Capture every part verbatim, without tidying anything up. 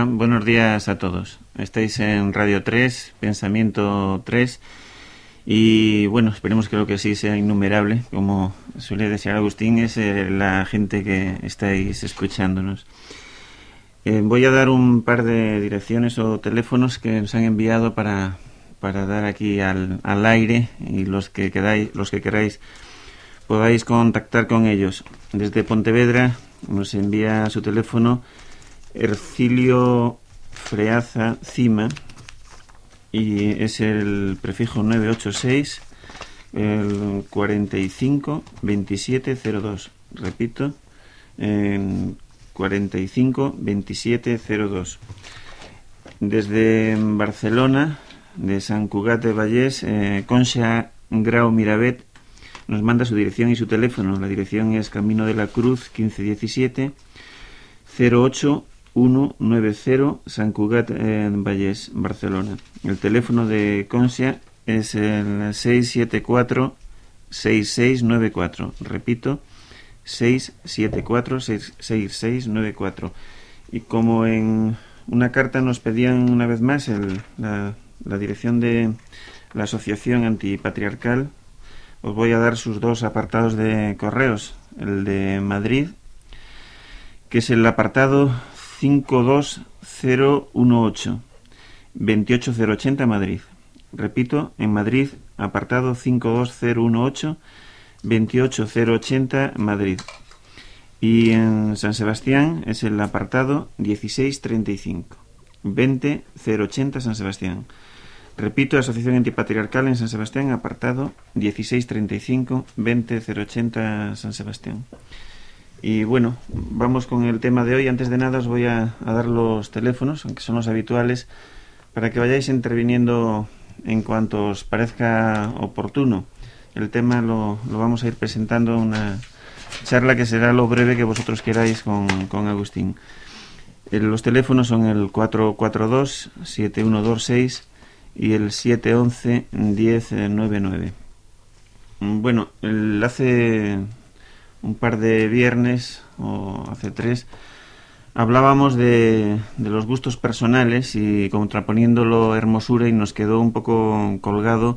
Hola, buenos días a todos. Estáis en Radio tres, Pensamiento tres, y bueno, esperemos que lo que sí sea innumerable, como suele decir Agustín, es eh, la gente que estáis escuchándonos. Eh, voy a dar un par de direcciones o teléfonos que nos han enviado para, para dar aquí al, al aire, y los que queráis, los que queráis podáis contactar con ellos. Desde Pontevedra nos envía su teléfono Ercilio Freaza Cima, y es el prefijo nueve ocho seis, el cuarenta y cinco veintisiete cero dos. Repito, en cuarenta y cinco veintisiete cero dos. Desde Barcelona, de Sant Cugat de Vallès, eh, Concha Grau Miravet nos manda su dirección y su teléfono. La dirección es Camino de la Cruz quince diecisiete, cero ocho uno nueve cero, Sant Cugat eh, Vallès, Barcelona. El teléfono de Concha es el seis siete cuatro seis seis nueve cuatro. Repito, seis siete cuatro seis seis nueve cuatro. Y como en una carta nos pedían una vez más el, la, la dirección de la Asociación Antipatriarcal, os voy a dar sus dos apartados de correos. El de Madrid, que es el apartado cinco dos cero uno ocho, veintiocho cero ochenta, Madrid. Repito, en Madrid, apartado cinco dos cero uno ocho, veintiocho cero ochenta, Madrid. Y en San Sebastián es el apartado dieciséis treinta y cinco, veinte cero ochenta, San Sebastián. Repito, Asociación Antipatriarcal en San Sebastián, apartado dieciséis treinta y cinco, veinte cero ochenta, San Sebastián. Y bueno, vamos con el tema de hoy. Antes de nada os voy a, a dar los teléfonos, aunque son los habituales, para que vayáis interviniendo en cuanto os parezca oportuno. El tema lo, lo vamos a ir presentando en una charla que será lo breve que vosotros queráis con, con Agustín. Eh, los teléfonos son el cuatro cuatro dos siete uno dos seis y el siete once diez noventa y nueve. Bueno, el hace un par de viernes, o hace tres, hablábamos de, de los gustos personales y contraponiéndolo a hermosura, y nos quedó un poco colgado,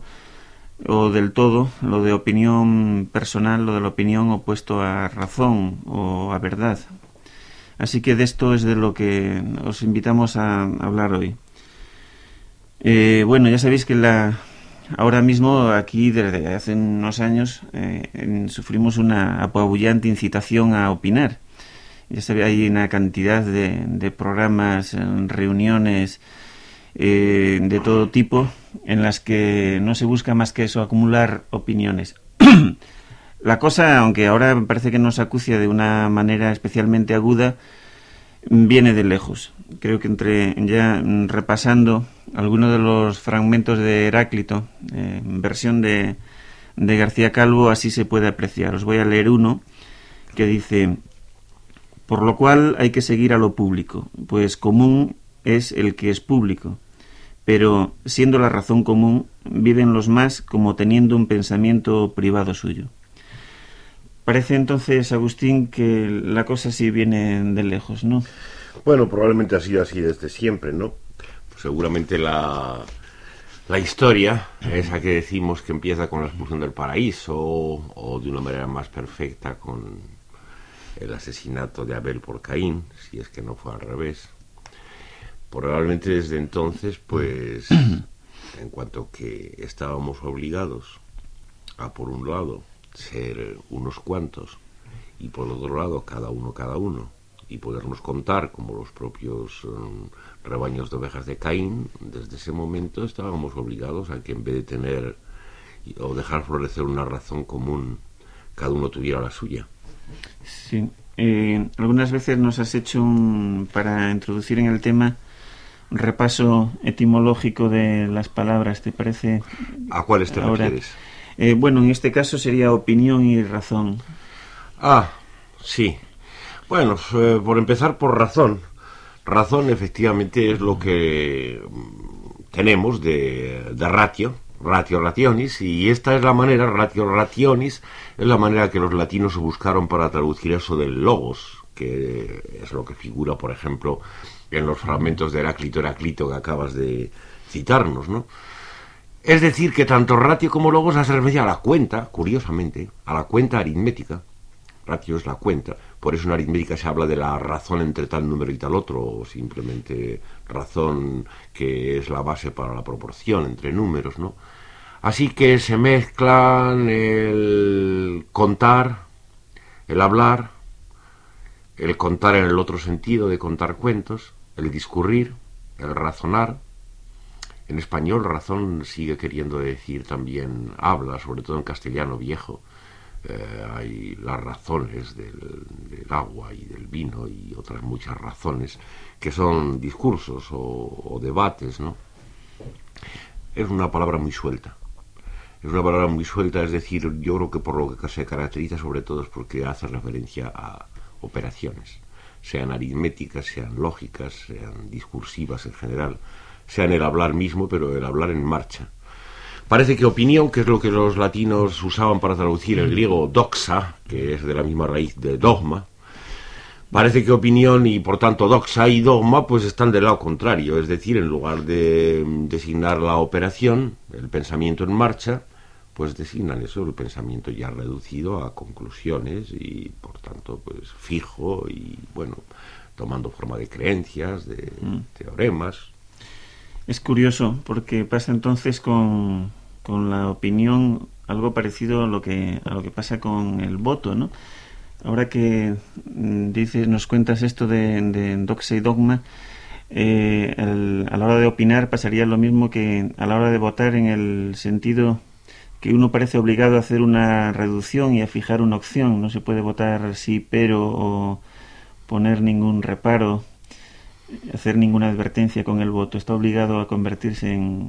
o del todo, lo de opinión personal, lo de la opinión opuesto a razón o a verdad. Así que de esto es de lo que os invitamos a hablar hoy. Eh, bueno, ya sabéis que la ahora mismo aquí, desde hace unos años, eh, en, sufrimos una apabullante incitación a opinar. Ya sabéis, hay una cantidad de, de programas, reuniones eh, de todo tipo, en las que no se busca más que eso, acumular opiniones. La cosa, aunque ahora me parece que nos acucia de una manera especialmente aguda, viene de lejos. Creo que entre ya repasando algunos de los fragmentos de Heráclito, eh, versión de, de García Calvo, así se puede apreciar. Os voy a leer uno que dice: por lo cual hay que seguir a lo público, pues común es el que es público, pero siendo la razón común, viven los más como teniendo un pensamiento privado suyo. Parece entonces, Agustín, que la cosa sí viene de lejos, ¿no? Bueno, probablemente ha sido así desde siempre, ¿no? Pues seguramente la, la historia, esa que decimos que empieza con la expulsión del paraíso, o, o de una manera más perfecta con el asesinato de Abel por Caín, si es que no fue al revés. Probablemente desde entonces, pues, en cuanto que estábamos obligados a, por un lado, ser unos cuantos, y por otro lado cada uno cada uno, y podernos contar como los propios um, rebaños de ovejas de Caín, desde ese momento estábamos obligados a que, en vez de tener o dejar florecer una razón común, cada uno tuviera la suya. Sí, eh, algunas veces nos has hecho un, para introducir en el tema, un repaso etimológico de las palabras, ¿te parece? ¿A cuáles te ahora refieres? Eh, bueno, en este caso sería opinión y razón. Ah, sí. Bueno, eh, por empezar por razón. Razón efectivamente es lo que tenemos de, de ratio, ratio rationis, y esta es la manera, ratio rationis, es la manera que los latinos buscaron para traducir eso del logos, que es lo que figura, por ejemplo, en los fragmentos de Heráclito, Heráclito que acabas de citarnos, ¿no? Es decir, que tanto ratio como logos hace referencia a la cuenta, curiosamente, a la cuenta aritmética. Ratio es la cuenta, por eso en aritmética se habla de la razón entre tal número y tal otro, o simplemente razón que es la base para la proporción entre números, ¿no? Así que se mezclan el contar, el hablar, el contar en el otro sentido de contar cuentos, el discurrir, el razonar. En español razón sigue queriendo decir también habla, sobre todo en castellano viejo. Eh, hay las razones del, del agua y del vino y otras muchas razones que son discursos o, o debates, ¿no? Es una palabra muy suelta. Es una palabra muy suelta, es decir, yo creo que por lo que se caracteriza sobre todo es porque hace referencia a operaciones, sean aritméticas, sean lógicas, sean discursivas en general, sean el hablar mismo, pero el hablar en marcha. Parece que opinión, que es lo que los latinos usaban para traducir el griego doxa, que es de la misma raíz de dogma, parece que opinión y por tanto doxa y dogma pues están del lado contrario, es decir, en lugar de designar la operación, el pensamiento en marcha, pues designan eso, el pensamiento ya reducido a conclusiones y por tanto pues fijo y bueno, tomando forma de creencias, de mm. teoremas. Es curioso, porque pasa entonces con, con la opinión algo parecido a lo que a lo que pasa con el voto, ¿no? Ahora que dices, nos cuentas esto de, de doxa y dogma, eh, el, a la hora de opinar pasaría lo mismo que a la hora de votar, en el sentido que uno parece obligado a hacer una reducción y a fijar una opción. No se puede votar sí, pero, o poner ningún reparo, hacer ninguna advertencia con el voto. Está obligado a convertirse en,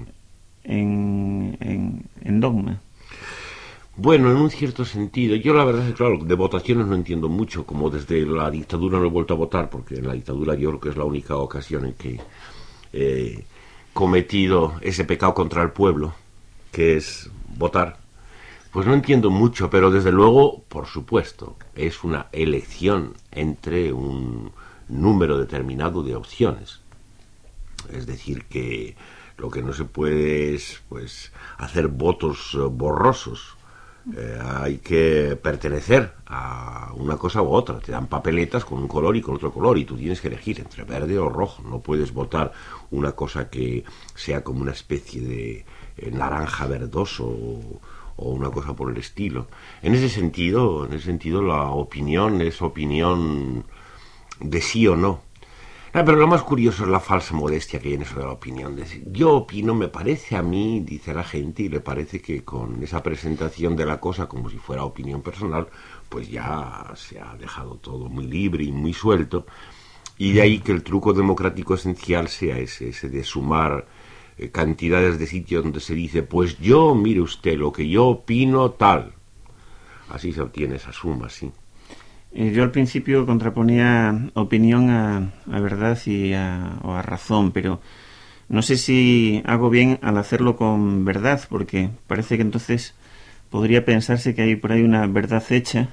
en, en, en dogma. Bueno, en un cierto sentido. Yo la verdad es que, claro, de votaciones no entiendo mucho, como desde la dictadura no he vuelto a votar, porque en la dictadura yo creo que es la única ocasión en que he cometido ese pecado contra el pueblo, que es votar. Pues no entiendo mucho, pero desde luego, por supuesto, es una elección entre un número determinado de opciones. Es decir, que lo que no se puede es pues hacer votos borrosos. Eh, hay que pertenecer a una cosa u otra. Te dan papeletas con un color y con otro color y tú tienes que elegir entre verde o rojo. No puedes votar una cosa que sea como una especie de eh, naranja verdoso o, o una cosa por el estilo. En ese sentido, en ese sentido la opinión es opinión de sí o no. Ah, pero lo más curioso es la falsa modestia que hay en eso de la opinión. Decir, yo opino, me parece a mí, dice la gente, y le parece que con esa presentación de la cosa como si fuera opinión personal, pues ya se ha dejado todo muy libre y muy suelto, y de ahí que el truco democrático esencial sea ese, ese de sumar eh, cantidades de sitios donde se dice, pues yo, mire usted, lo que yo opino tal. Así se obtiene esa suma, sí. Yo al principio contraponía opinión a, a verdad y a, o a razón, pero no sé si hago bien al hacerlo con verdad, porque parece que entonces podría pensarse que hay por ahí una verdad hecha,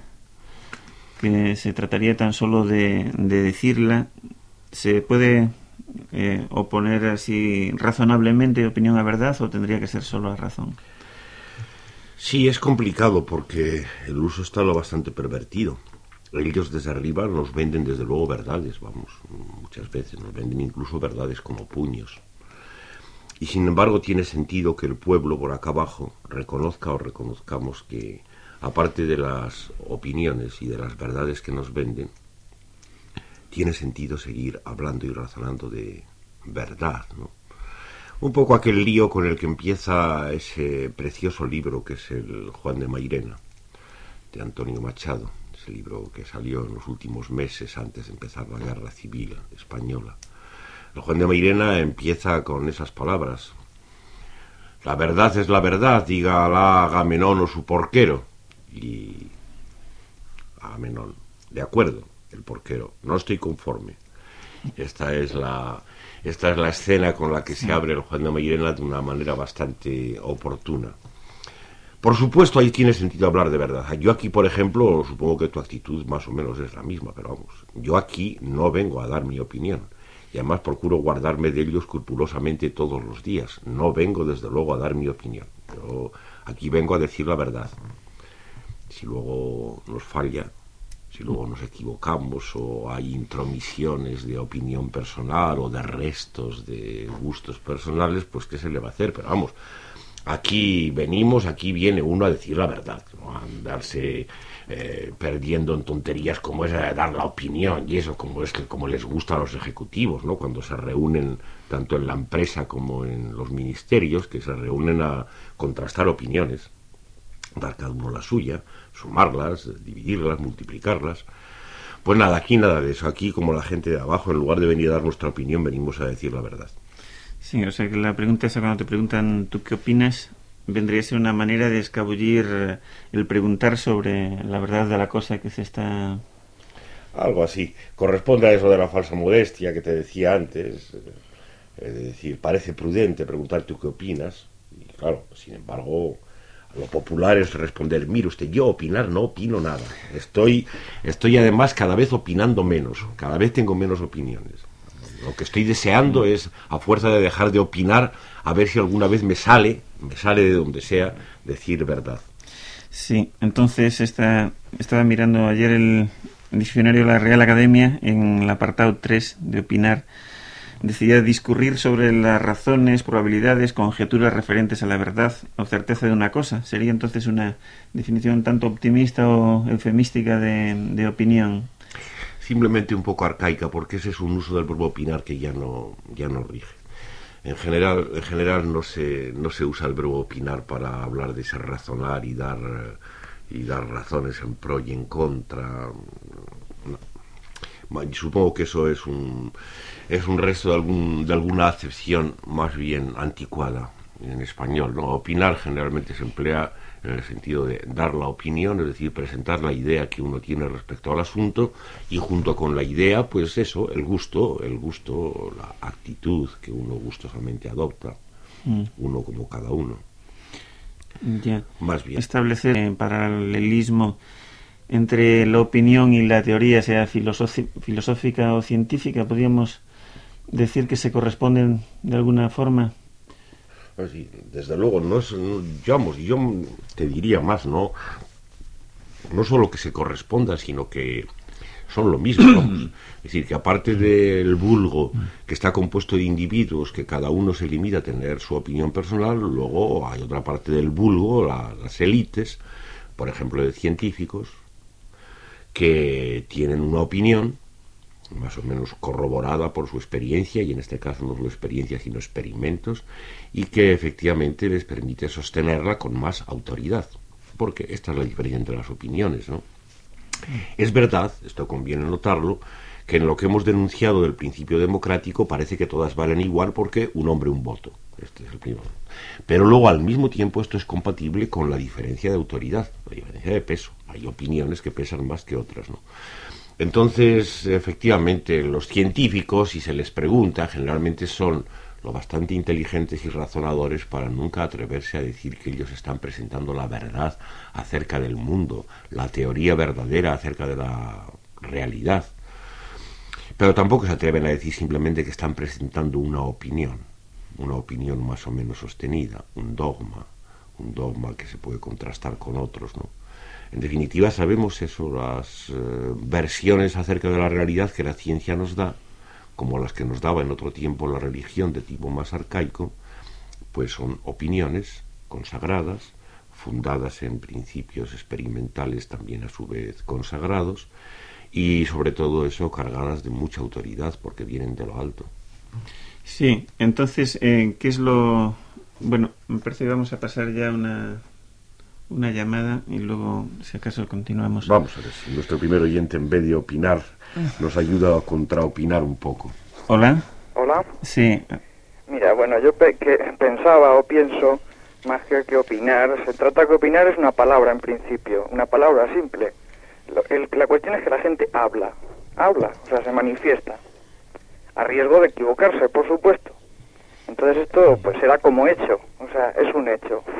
que se trataría tan solo de, de decirla. ¿Se puede eh, oponer así razonablemente opinión a verdad o tendría que ser solo a razón? Sí, es complicado porque el uso está lo bastante pervertido. Ellos desde arriba nos venden desde luego verdades, vamos, muchas veces nos venden incluso verdades como puños. Y sin embargo tiene sentido que el pueblo por acá abajo reconozca o reconozcamos que, aparte de las opiniones y de las verdades que nos venden, tiene sentido seguir hablando y razonando de verdad, ¿no? Un poco aquel lío con el que empieza ese precioso libro que es el Juan de Mairena, de Antonio Machado. Ese libro que salió en los últimos meses antes de empezar la guerra civil española. El Juan de Mairena empieza con esas palabras: la verdad es la verdad, dígala Agamenón o su porquero. Y Agamenón, de acuerdo, el porquero, no estoy conforme. Esta es la, esta es la escena con la que se abre el Juan de Mairena de una manera bastante oportuna. Por supuesto, ahí tiene sentido hablar de verdad. Yo aquí, por ejemplo, supongo que tu actitud más o menos es la misma, pero vamos, yo aquí no vengo a dar mi opinión. Y además procuro guardarme de ello escrupulosamente todos los días. No vengo, desde luego, a dar mi opinión. Yo aquí vengo a decir la verdad. Si luego nos falla, si luego nos equivocamos o hay intromisiones de opinión personal o de restos de gustos personales, pues ¿qué se le va a hacer? Pero vamos, aquí venimos, aquí viene uno a decir la verdad, no a andarse eh, perdiendo en tonterías como es dar la opinión y eso, como es que como les gusta a los ejecutivos, ¿no? Cuando se reúnen tanto en la empresa como en los ministerios, que se reúnen a contrastar opiniones, dar cada uno la suya, sumarlas, dividirlas, multiplicarlas. Pues nada, aquí nada de eso. Aquí, como la gente de abajo, en lugar de venir a dar nuestra opinión, venimos a decir la verdad. Sí, o sea que la pregunta esa, cuando te preguntan ¿tú qué opinas?, vendría a ser una manera de escabullir el preguntar sobre la verdad de la cosa que se está... Algo así. Corresponde a eso de la falsa modestia que te decía antes. Es decir, parece prudente preguntar ¿tú qué opinas? Y claro, sin embargo, lo popular es responder, mire usted, yo opinar no opino nada. Estoy, estoy además cada vez opinando menos. Cada vez tengo menos opiniones. Lo que estoy deseando es, a fuerza de dejar de opinar, a ver si alguna vez me sale, me sale de donde sea, decir verdad. Sí, entonces esta, estaba mirando ayer el diccionario de la Real Academia, en el apartado tres de opinar, decía discurrir sobre las razones, probabilidades, conjeturas referentes a la verdad o certeza de una cosa. ¿Sería entonces una definición tanto optimista o eufemística de, de opinión? Simplemente un poco arcaica, porque ese es un uso del verbo opinar que ya no, ya no rige. En general, en general no se, no se usa el verbo opinar para hablar de ese razonar y dar, y dar razones en pro y en contra. No. Supongo que eso es un, es un resto de, algún, de alguna acepción más bien anticuada en español, ¿no? Opinar generalmente se emplea en el sentido de dar la opinión, es decir, presentar la idea que uno tiene respecto al asunto, y junto con la idea, pues eso, el gusto, el gusto, la actitud que uno gustosamente adopta, mm. uno como cada uno. Ya. Más bien. Establecer eh, paralelismo entre la opinión y la teoría, sea filosofi- filosófica o científica, podríamos decir que se corresponden de alguna forma. Sí, desde luego, no es, no, digamos, yo te diría más, no, no solo que se corresponda, sino que son lo mismo, ¿no? Es decir, que aparte del vulgo, que está compuesto de individuos que cada uno se limita a tener su opinión personal, luego hay otra parte del vulgo, la, las élites, por ejemplo, de científicos, que tienen una opinión más o menos corroborada por su experiencia, y en este caso no solo experiencia sino experimentos, y que efectivamente les permite sostenerla con más autoridad, porque esta es la diferencia entre las opiniones, ¿no? Es verdad, esto conviene notarlo, que en lo que hemos denunciado del principio democrático parece que todas valen igual porque un hombre un voto, este es el primero. Pero luego al mismo tiempo esto es compatible con la diferencia de autoridad, la diferencia de peso. Hay opiniones que pesan más que otras, ¿no? Entonces, efectivamente, los científicos, si se les pregunta, generalmente son lo bastante inteligentes y razonadores para nunca atreverse a decir que ellos están presentando la verdad acerca del mundo, la teoría verdadera acerca de la realidad. Pero tampoco se atreven a decir simplemente que están presentando una opinión, una opinión más o menos sostenida, un dogma, un dogma que se puede contrastar con otros, ¿no? En definitiva, sabemos eso, las eh, versiones acerca de la realidad que la ciencia nos da, como las que nos daba en otro tiempo la religión de tipo más arcaico, pues son opiniones consagradas, fundadas en principios experimentales también a su vez consagrados, y sobre todo eso cargadas de mucha autoridad porque vienen de lo alto. Sí, entonces, eh, ¿qué es lo...? Bueno, me parece que vamos a pasar ya una... una llamada y luego, si acaso, continuamos. Vamos a ver si nuestro primer oyente, en vez de opinar, nos ayuda a contraopinar un poco. ¿Hola? ¿Hola? Sí. Mira, bueno, yo pe- que pensaba o pienso, más que que opinar, se trata que opinar es una palabra en principio, una palabra simple. Lo, el, la cuestión es que la gente habla, habla, o sea, se manifiesta, a riesgo de equivocarse, por supuesto. Entonces esto pues será como hecho, o sea, es un hecho.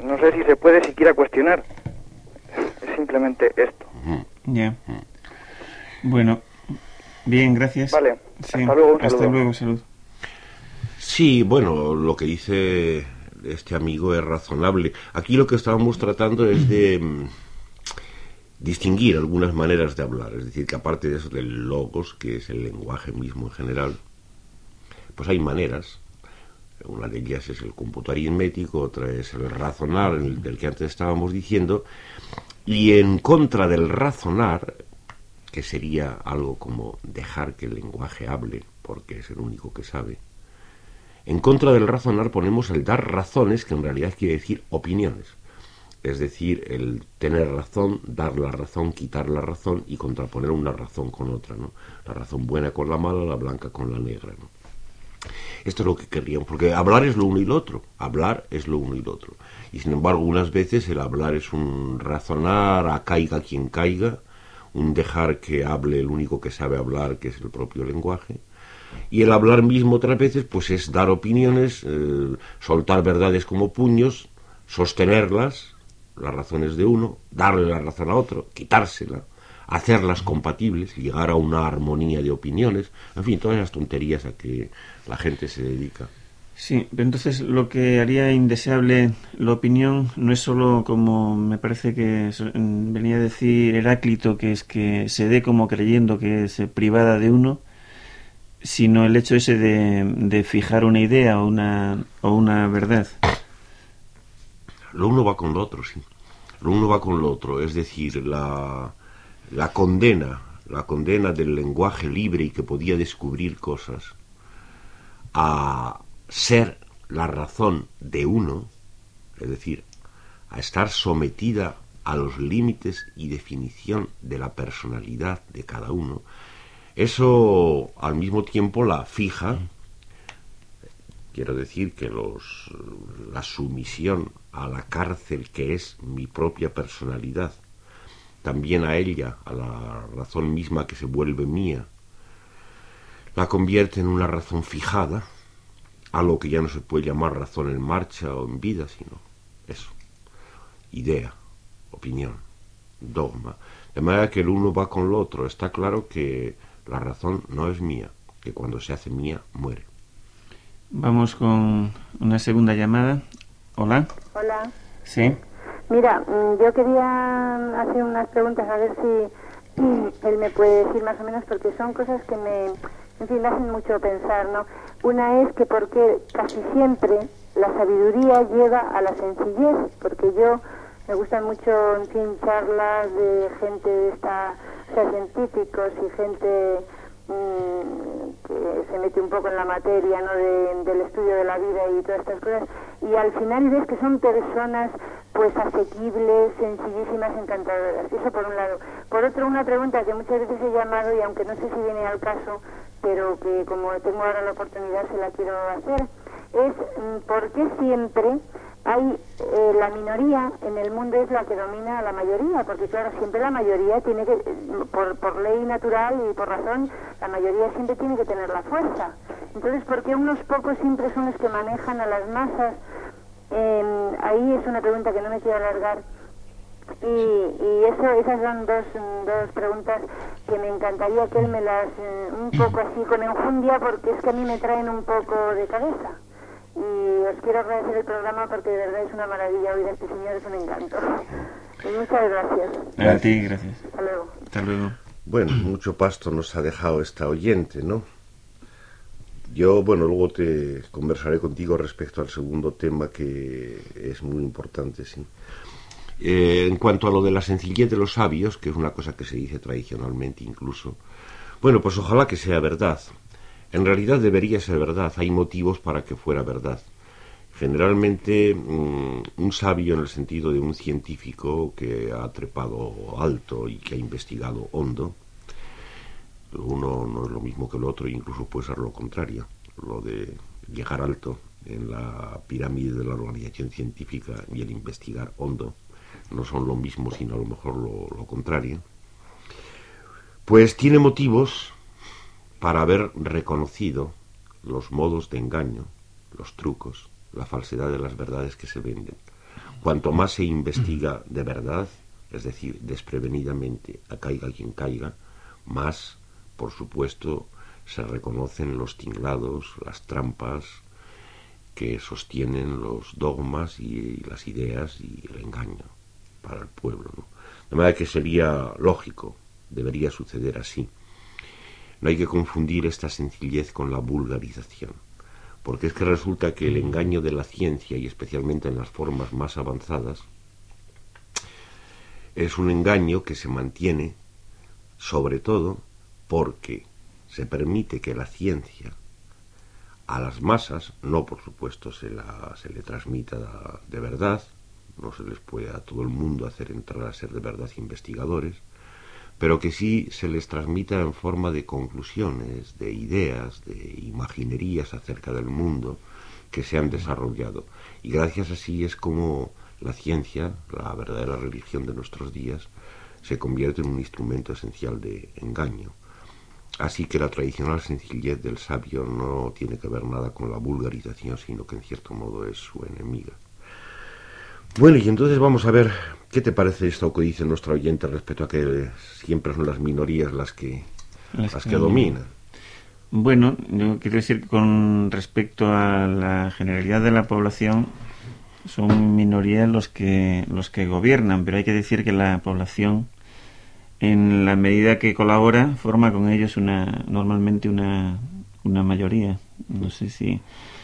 no sé si se puede siquiera cuestionar. Es simplemente esto. Ya. Yeah. Bueno, bien, gracias. Vale, sí. hasta luego, un Hasta saludo. luego, salud. Sí, bueno, lo que dice este amigo es razonable. Aquí lo que estábamos tratando es de mm, distinguir algunas maneras de hablar. Es decir, que aparte de eso del logos, que es el lenguaje mismo en general, pues hay maneras. Una de ellas es el cómputo aritmético, otra es el razonar, el del que antes estábamos diciendo, y en contra del razonar, que sería algo como dejar que el lenguaje hable, porque es el único que sabe, en contra del razonar ponemos el dar razones, que en realidad quiere decir opiniones, es decir, el tener razón, dar la razón, quitar la razón y contraponer una razón con otra, ¿no? La razón buena con la mala, la blanca con la negra, ¿no? Esto es lo que querríamos, porque hablar es lo uno y lo otro, hablar es lo uno y lo otro. Y sin embargo, unas veces el hablar es un razonar a caiga quien caiga, un dejar que hable el único que sabe hablar, que es el propio lenguaje. Y el hablar mismo otras veces, pues es dar opiniones, eh, soltar verdades como puños, sostenerlas, las razones de uno, darle la razón a otro, quitársela, hacerlas compatibles, llegar a una armonía de opiniones, en fin, todas esas tonterías a que la gente se dedica. Sí, pero entonces lo que haría indeseable la opinión no es solo, como me parece que venía a decir Heráclito, que es que se dé como creyendo que es privada de uno, sino el hecho ese de, de fijar una idea o una, o una verdad. Lo uno va con lo otro, sí. Lo uno va con lo otro, es decir, la, la condena, la condena del lenguaje libre y que podía descubrir cosas a ser la razón de uno, es decir, a estar sometida a los límites y definición de la personalidad de cada uno. Eso al mismo tiempo la fija, quiero decir que los, la sumisión a la cárcel que es mi propia personalidad, también a ella, a la razón misma que se vuelve mía, la convierte en una razón fijada, algo que ya no se puede llamar razón en marcha o en vida, sino eso, idea, opinión, dogma. De manera que el uno va con lo otro. Está claro que la razón no es mía, que cuando se hace mía, muere. Vamos con una segunda llamada. Hola. Hola. Sí. Mira, yo quería hacer unas preguntas a ver si él me puede decir más o menos, porque son cosas que me, en fin, me hacen mucho pensar, ¿no? Una es que porque casi siempre la sabiduría lleva a la sencillez, porque yo me gustan mucho, en fin, charlas de gente de esta, o sea, científicos y gente mmm, que se mete un poco en la materia, ¿no?, de, del estudio de la vida y todas estas cosas, y al final ves que son personas pues asequibles, sencillísimas, encantadoras. Eso por un lado. Por otro, una pregunta que muchas veces he llamado y aunque no sé si viene al caso, pero que como tengo ahora la oportunidad se la quiero hacer, es ¿por qué siempre hay eh, la minoría en el mundo es la que domina a la mayoría? Porque claro, siempre la mayoría tiene que, por, por ley natural y por razón, la mayoría siempre tiene que tener la fuerza. Entonces, ¿por qué unos pocos siempre son los que manejan a las masas? Eh, ahí es una pregunta que no me quiero alargar. Y, y eso, esas son dos, dos preguntas que me encantaría que él me las, un poco así con enjundia, porque es que a mí me traen un poco de cabeza. Y os quiero agradecer el programa porque de verdad es una maravilla oír a este señor, es un encanto. Y muchas gracias. A ti, gracias. Hasta luego. Hasta luego. Bueno, mucho pasto nos ha dejado esta oyente, ¿no? Yo, bueno, luego te conversaré contigo respecto al segundo tema, que es muy importante, sí. Eh, en cuanto a lo de la sencillez de los sabios, que es una cosa que se dice tradicionalmente incluso, bueno, pues ojalá que sea verdad. En realidad debería ser verdad, hay motivos para que fuera verdad. Generalmente mmm, un sabio en el sentido de un científico que ha trepado alto y que ha investigado hondo, uno no es lo mismo que el otro, incluso puede ser lo contrario. Lo de llegar alto en la pirámide de la organización científica y el investigar hondo no son lo mismo, sino a lo mejor lo, lo contrario. Pues tiene motivos para haber reconocido los modos de engaño, los trucos, la falsedad de las verdades que se venden. Cuanto más se investiga de verdad, es decir, desprevenidamente, a caiga quien caiga, más, por supuesto, se reconocen los tinglados, las trampas que sostienen los dogmas y las ideas y el engaño para el pueblo, ¿no? De manera que sería lógico, debería suceder así. No hay que confundir esta sencillez con la vulgarización, porque es que resulta que el engaño de la ciencia, y especialmente en las formas más avanzadas, es un engaño que se mantiene sobre todo porque se permite que la ciencia a las masas, no por supuesto se, la, se le transmita de verdad, no se les puede a todo el mundo hacer entrar a ser de verdad investigadores, pero que sí se les transmita en forma de conclusiones, de ideas, de imaginerías acerca del mundo que se han desarrollado. Y gracias a sí es como la ciencia, la verdadera religión de nuestros días, se convierte en un instrumento esencial de engaño. Así que la tradicional sencillez del sabio no tiene que ver nada con la vulgarización, sino que en cierto modo es su enemiga. Bueno, y entonces vamos a ver, ¿qué te parece esto que dice nuestro oyente respecto a que siempre son las minorías las que, las las que dominan? Bueno, yo quiero decir que con respecto a la generalidad de la población, son minorías los que, los que gobiernan, pero hay que decir que la población, en la medida que colabora, forma con ellos una normalmente una, una mayoría. No sé si...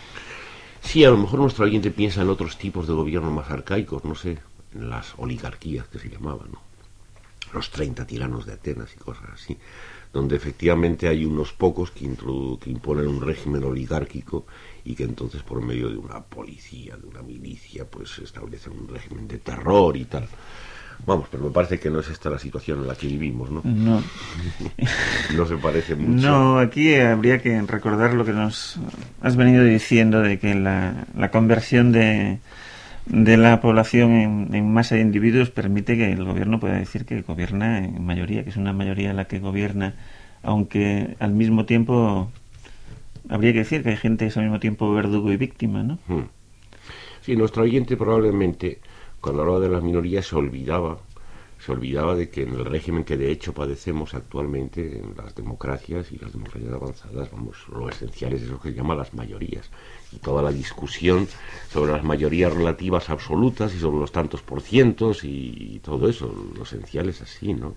Sí, a lo mejor nuestro oyente piensa en otros tipos de gobierno más arcaicos, no sé, en las oligarquías que se llamaban, ¿no? Los treinta tiranos de Atenas y cosas así, donde efectivamente hay unos pocos que, introdu- que imponen un régimen oligárquico y que entonces por medio de una policía, de una milicia, pues establecen un régimen de terror y tal. Vamos, pero me parece que no es esta la situación en la que vivimos, ¿no? No. No se parece mucho. No, aquí habría que recordar lo que nos has venido diciendo, de que la, la conversión de, de la población en, en masa de individuos permite que el gobierno pueda decir que gobierna en mayoría, que es una mayoría la que gobierna, aunque al mismo tiempo habría que decir que hay gente que es al mismo tiempo verdugo y víctima, ¿no? Sí, nuestro oyente probablemente, cuando hablaba de las minorías, se olvidaba, se olvidaba de que en el régimen que de hecho padecemos actualmente, en las democracias y las democracias avanzadas, vamos, lo esencial es eso que se llama las mayorías. Y toda la discusión sobre las mayorías relativas absolutas y sobre los tantos por cientos y, y todo eso, lo esencial es así, ¿no?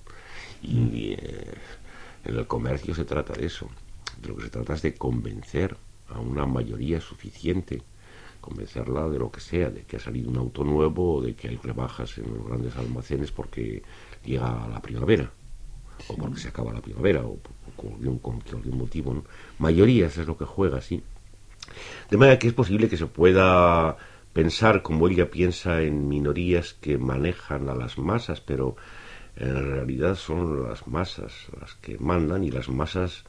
Y eh, en el comercio se trata de eso. De lo que se trata es de convencer a una mayoría suficiente, convencerla de lo que sea, de que ha salido un auto nuevo o de que hay rebajas en los grandes almacenes porque llega la primavera, o porque se acaba la primavera, o por algún, con algún motivo, ¿no? Mayorías es lo que juega, sí. De manera que es posible que se pueda pensar, como ella piensa, en minorías que manejan a las masas, pero en realidad son las masas las que mandan, y las masas...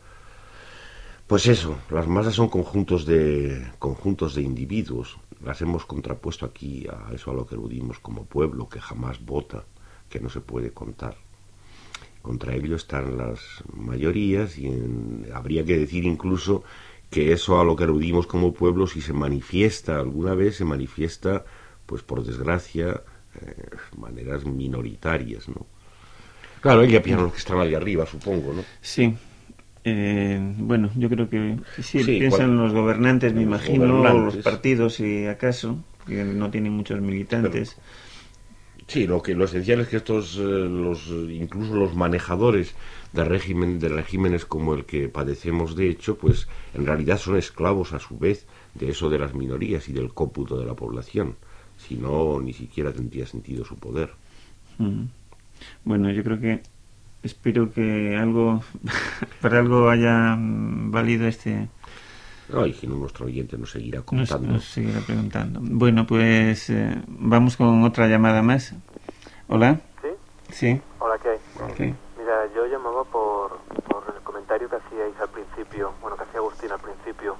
Pues eso, las masas son conjuntos de conjuntos de individuos. Las hemos contrapuesto aquí a eso a lo que aludimos como pueblo, que jamás vota, que no se puede contar. Contra ello están las mayorías y en, habría que decir incluso que eso a lo que aludimos como pueblo, si se manifiesta alguna vez, se manifiesta, pues por desgracia, eh, maneras minoritarias, ¿no? Claro, ella piensa los que están ahí arriba, supongo, ¿no? Sí. Eh, bueno, yo creo que sí, sí piensan los gobernantes, me los imagino, gobernantes. o los partidos, si acaso, que no tienen muchos militantes. Pero, sí, lo que lo esencial es que estos, eh, los incluso los manejadores de régimen de regímenes como el que padecemos, de hecho, pues en realidad son esclavos a su vez de eso de las minorías y del cómputo de la población. Si no, ni siquiera tendría sentido su poder. Mm. Bueno, yo creo que espero que algo para algo haya valido este... No, y si no, nuestro oyente nos seguirá contando. Nos, nos seguirá preguntando. Bueno, pues eh, vamos con otra llamada más. Hola. ¿Sí? Sí. Hola, ¿qué hay? ¿Qué? Mira, yo llamaba por, por el comentario que hacíais al principio, bueno, que hacía Agustín al principio,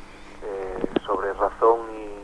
eh, sobre razón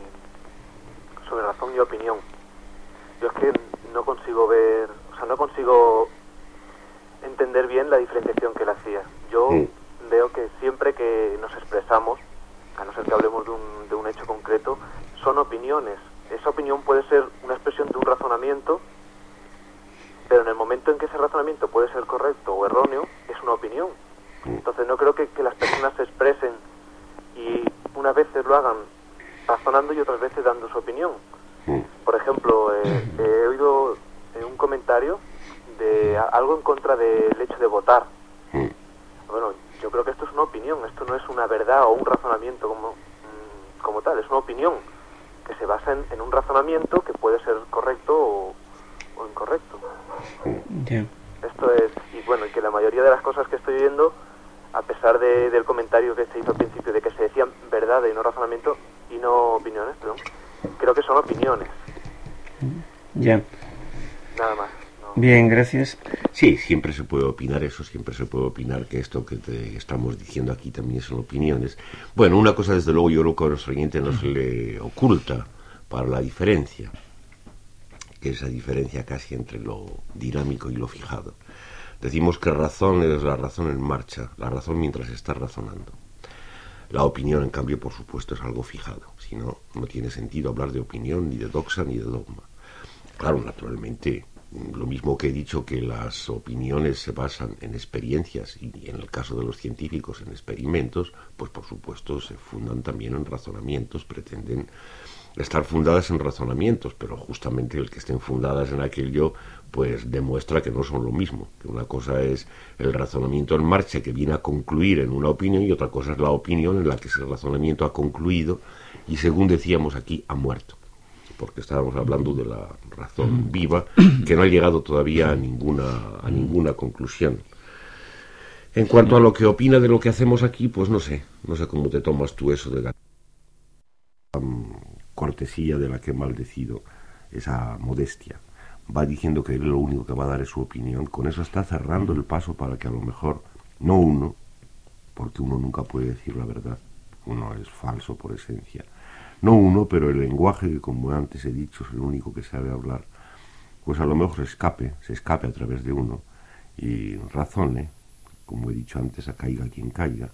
y sobre razón y opinión. Yo es que no consigo ver, o sea, no consigo entender bien la diferenciación que él hacía. Yo sí. veo que siempre que nos expresamos, a no ser que hablemos de un, de un hecho concreto, son opiniones. esa opinión puede ser una expresión de un razonamiento, pero en el momento en que ese razonamiento puede ser correcto o erróneo, es una opinión. Entonces no creo que, que las personas se expresen y unas veces lo hagan razonando y otras veces dando su opinión. Por ejemplo, eh, he oído eh, un comentario de a, algo en contra del hecho de votar. Bueno, yo creo que esto es una opinión, esto no es una verdad o un razonamiento como, como tal, es una opinión que se basa en, en un razonamiento que puede ser correcto o, o incorrecto. Yeah. Esto es, y bueno, y que la mayoría de las cosas que estoy viendo, a pesar de, del comentario que se hizo al principio de que se decían verdad y no razonamiento, y no opiniones, perdón, creo que son opiniones. Ya. Yeah. Nada más. No. Bien, gracias. Sí, siempre se puede opinar eso, siempre se puede opinar que esto que te estamos diciendo aquí también son opiniones. Bueno, una cosa desde luego yo creo que a nuestro oyente no se le oculta para la diferencia, que es la diferencia casi entre lo dinámico y lo fijado. Decimos que razón es la razón en marcha, la razón mientras estás razonando. La opinión, en cambio, por supuesto, es algo fijado. Si no, no tiene sentido hablar de opinión, ni de doxa, ni de dogma. Claro, naturalmente, lo mismo que he dicho que las opiniones se basan en experiencias y en el caso de los científicos en experimentos, pues por supuesto se fundan también en razonamientos, pretenden estar fundadas en razonamientos, pero justamente el que estén fundadas en aquello pues demuestra que no son lo mismo, que una cosa es el razonamiento en marcha que viene a concluir en una opinión y otra cosa es la opinión en la que ese razonamiento ha concluido y, según decíamos aquí, ha muerto, porque estábamos hablando de la razón viva que no ha llegado todavía a ninguna, a ninguna conclusión. En cuanto a lo que opina de lo que hacemos aquí, pues no sé, no sé cómo te tomas tú eso de la um, cortesía de la que he maldecido, esa modestia. Va diciendo que él lo único que va a dar es su opinión. Con eso está cerrando el paso para que a lo mejor, no uno, porque uno nunca puede decir la verdad, uno es falso por esencia, no uno, pero el lenguaje que, como antes he dicho, es el único que sabe hablar, pues a lo mejor se escape, se escape a través de uno y razone, como he dicho antes, a caiga quien caiga.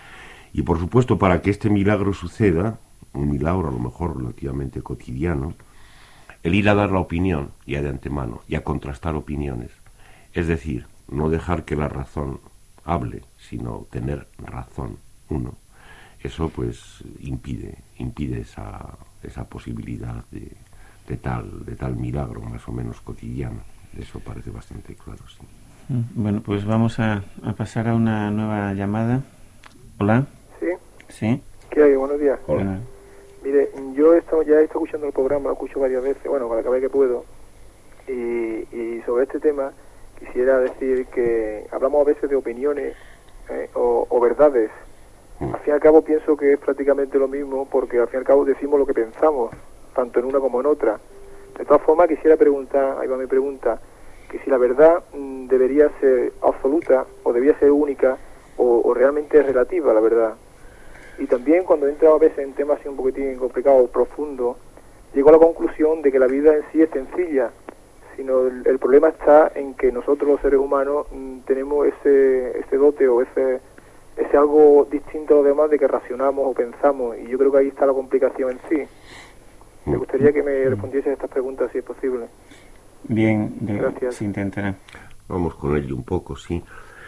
Y por supuesto, para que este milagro suceda, un milagro a lo mejor relativamente cotidiano, el ir a dar la opinión ya de antemano y a contrastar opiniones, es decir, no dejar que la razón hable, sino tener razón uno, eso pues impide impide esa, esa posibilidad de, de tal de tal milagro más o menos cotidiano. Eso parece bastante claro, sí. Bueno, pues vamos a, a pasar a una nueva llamada. Hola. Sí. Sí. ¿Qué hay? Buenos días. Hola. Hola. Mire, yo he estado, ya he estado escuchando el programa, lo escucho varias veces, bueno, cada vez que puedo, y, y sobre este tema quisiera decir que hablamos a veces de opiniones eh, o, o verdades. Al fin y al cabo pienso que es prácticamente lo mismo, porque al fin y al cabo decimos lo que pensamos, tanto en una como en otra. De todas formas, quisiera preguntar, ahí va mi pregunta, que si la verdad mmm, debería ser absoluta, o debía ser única, o, o realmente relativa, la verdad. Y también cuando he entrado a veces en temas así un poquitín complicados, profundos, llego a la conclusión de que la vida en sí es sencilla, sino el, el problema está en que nosotros los seres humanos mmm, tenemos ese, ese dote o ese, ese algo distinto a los demás de que racionamos o pensamos, y yo creo que ahí está la complicación en sí. Me gustaría que me respondiese a estas preguntas si es posible. Bien, bien, gracias. Se intentará. Vamos con ello un poco, sí.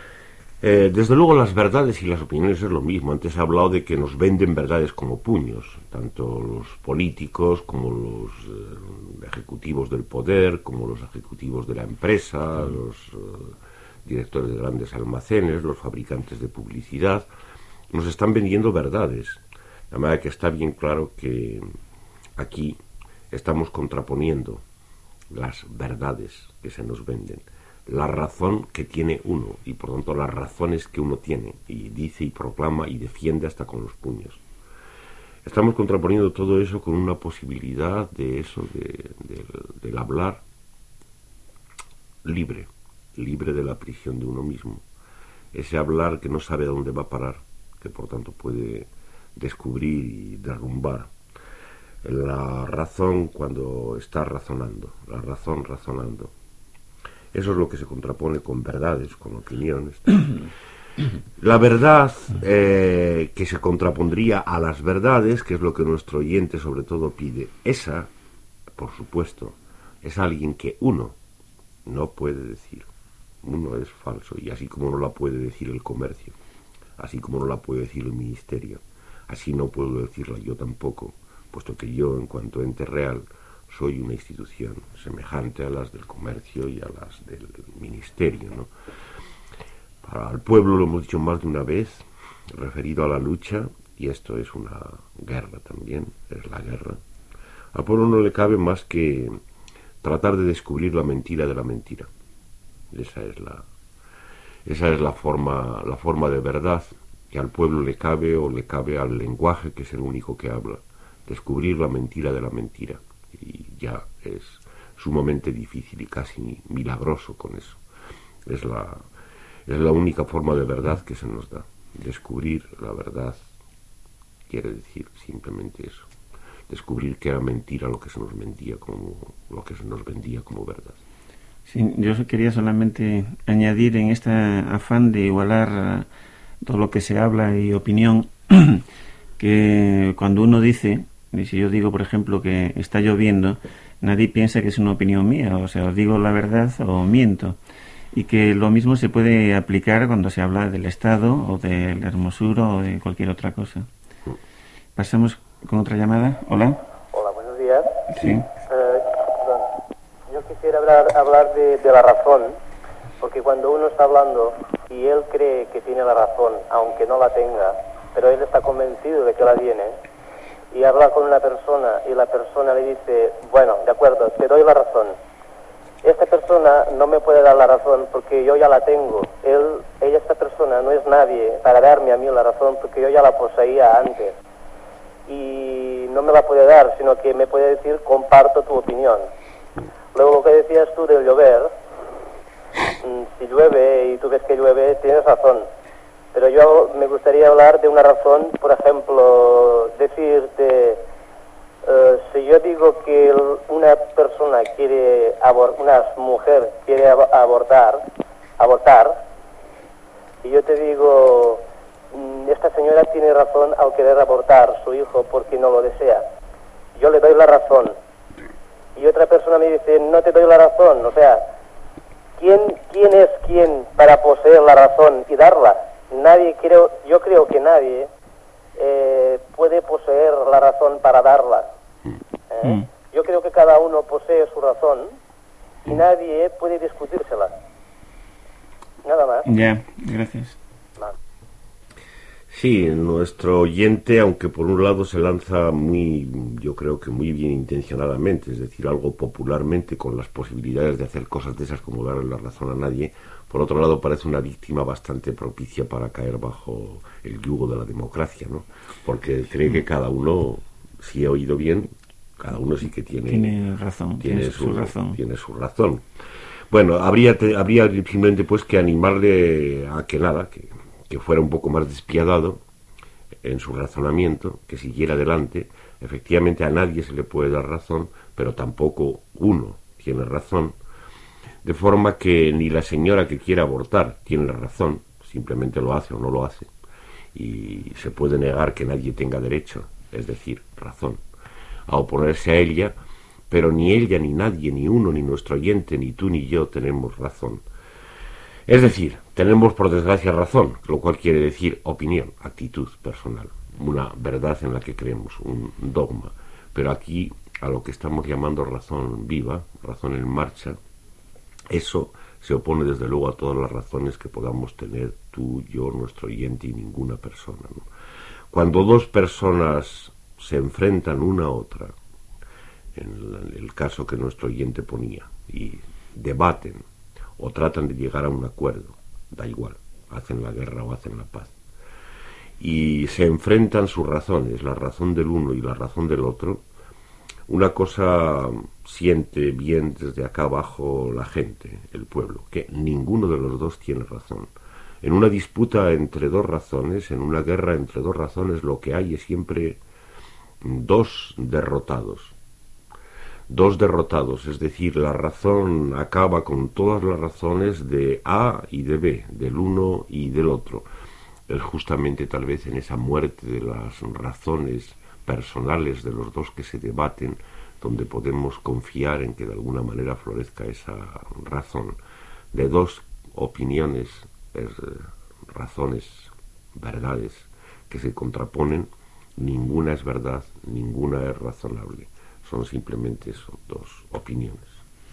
Eh, desde luego las verdades y las opiniones es lo mismo. Antes he hablado de que nos venden verdades como puños, tanto los políticos como los eh, ejecutivos del poder, como los ejecutivos de la empresa, los eh, directores de grandes almacenes, los fabricantes de publicidad. Nos están vendiendo verdades. De manera que está bien claro que aquí estamos contraponiendo las verdades que se nos venden, la razón que tiene uno y por tanto las razones que uno tiene y dice y proclama y defiende hasta con los puños. Estamos contraponiendo todo eso con una posibilidad de eso, de, de, del hablar libre, libre de la prisión de uno mismo. Ese hablar que no sabe a dónde va a parar, que por tanto puede descubrir y derrumbar. La razón cuando está razonando, la razón razonando. Eso es lo que se contrapone con verdades, con opiniones. La verdad eh, que se contrapondría a las verdades, que es lo que nuestro oyente sobre todo pide, esa por supuesto, es alguien que uno no puede decir. Uno es falso, y así como no la puede decir el comercio, así como no la puede decir el ministerio, así no puedo decirla yo tampoco, puesto que yo, en cuanto ente real, soy una institución semejante a las del comercio y a las del ministerio, ¿no? Para el pueblo, lo hemos dicho más de una vez, referido a la lucha, y esto es una guerra también, es la guerra. Al pueblo no le cabe más que tratar de descubrir la mentira de la mentira. Esa es la, esa es la forma, la forma de verdad que al pueblo le cabe, o le cabe al lenguaje, que es el único que habla. Descubrir la mentira de la mentira. Y ya es sumamente difícil y casi milagroso con eso. Es la, es la única forma de verdad que se nos da. Descubrir la verdad quiere decir simplemente eso. Descubrir que era mentira lo que se nos vendía como, lo que se nos vendía como verdad. Sí, yo quería solamente añadir en este afán de igualar todo lo que se habla y opinión, que cuando uno dice, y si yo digo, por ejemplo, que está lloviendo, nadie piensa que es una opinión mía, o sea, digo la verdad o miento, y que lo mismo se puede aplicar cuando se habla del Estado o de la hermosura o de cualquier otra cosa. Pasamos con otra llamada. Hola. Hola, buenos días. Sí. Eh, yo quisiera hablar, hablar de, de la razón, porque cuando uno está hablando y él cree que tiene la razón, aunque no la tenga, pero él está convencido de que la tiene, y habla con una persona y la persona le dice, bueno, de acuerdo, te doy la razón. Esta persona no me puede dar la razón porque yo ya la tengo. Él, ella, esta persona no es nadie para darme a mí la razón porque yo ya la poseía antes. Y no me la puede dar, sino que me puede decir, comparto tu opinión. Luego lo que decías tú del llover, si llueve y tú ves que llueve, tienes razón. Pero yo me gustaría hablar de una razón, por ejemplo, decirte, uh, si yo digo que una persona quiere, abor una mujer quiere ab abortar, abortar, y yo te digo, esta señora tiene razón al querer abortar su hijo porque no lo desea. Yo le doy la razón. Y otra persona me dice, no te doy la razón. O sea, ¿quién, quién es quién para poseer la razón y darla? Nadie, creo, yo creo que nadie eh, puede poseer la razón para darla. ¿eh? Mm. Yo creo que cada uno posee su razón y nadie puede discutírsela. Nada más. Ya, yeah, gracias. Vale. Sí, nuestro oyente, aunque por un lado se lanza muy, yo creo que muy bien intencionadamente, es decir, algo popularmente con las posibilidades de hacer cosas de esas como darle la razón a nadie, por otro lado parece una víctima bastante propicia para caer bajo el yugo de la democracia, ¿no? Porque cree que cada uno, si he oído bien, cada uno sí que tiene, tiene razón, tiene, tiene su, su razón. Tiene su razón. Bueno, habría, te, habría simplemente pues que animarle a que nada, que... que fuera un poco más despiadado en su razonamiento, que siguiera adelante. Efectivamente a nadie se le puede dar razón, pero tampoco uno tiene razón, de forma que ni la señora que quiere abortar tiene la razón, simplemente lo hace o no lo hace, y se puede negar que nadie tenga derecho, es decir, razón, a oponerse a ella, pero ni ella, ni nadie, ni uno, ni nuestro oyente, ni tú, ni yo tenemos razón. Es decir, tenemos por desgracia razón, lo cual quiere decir opinión, actitud personal, una verdad en la que creemos, un dogma. Pero aquí, a lo que estamos llamando razón viva, razón en marcha, eso se opone desde luego a todas las razones que podamos tener tú, yo, nuestro oyente y ninguna persona, ¿no? Cuando dos personas se enfrentan una a otra, en el caso que nuestro oyente ponía, y debaten, o tratan de llegar a un acuerdo, da igual, hacen la guerra o hacen la paz, y se enfrentan sus razones, la razón del uno y la razón del otro, una cosa siente bien desde acá abajo la gente, el pueblo, que ninguno de los dos tiene razón. En una disputa entre dos razones, en una guerra entre dos razones, lo que hay es siempre dos derrotados. Dos derrotados, es decir, la razón acaba con todas las razones de A y de B, del uno y del otro. Es justamente tal vez en esa muerte de las razones personales de los dos que se debaten, donde podemos confiar en que de alguna manera florezca esa razón. De dos opiniones, eh, razones, verdades que se contraponen, ninguna es verdad, ninguna es razonable. Son simplemente eso, dos opiniones.